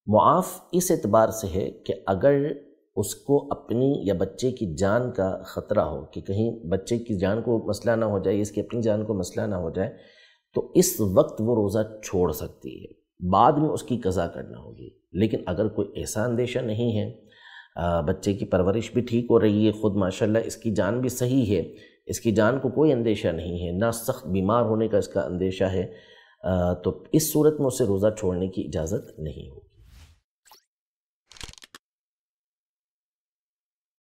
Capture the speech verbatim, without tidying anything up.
मुआफ़ इस एतबार से है कि अगर उसको अपनी या बच्चे की जान का ख़तरा हो कि कहीं बच्चे की जान को मसला ना हो जाए, इसकी अपनी जान को मसला ना हो जाए, तो इस वक्त वो रोज़ा छोड़ सकती है, बाद में उसकी क़ज़ा करना होगी। लेकिन अगर कोई ऐसा अंदेशा नहीं है, आ, बच्चे की परवरिश भी ठीक हो रही है, ख़ुद माशाल्लाह इसकी जान भी सही है, इसकी जान को कोई अंदेशा नहीं है, ना सख्त बीमार होने का इसका अंदेशा है, आ, तो इस सूरत में उसे रोज़ा छोड़ने की इजाज़त नहीं होगी।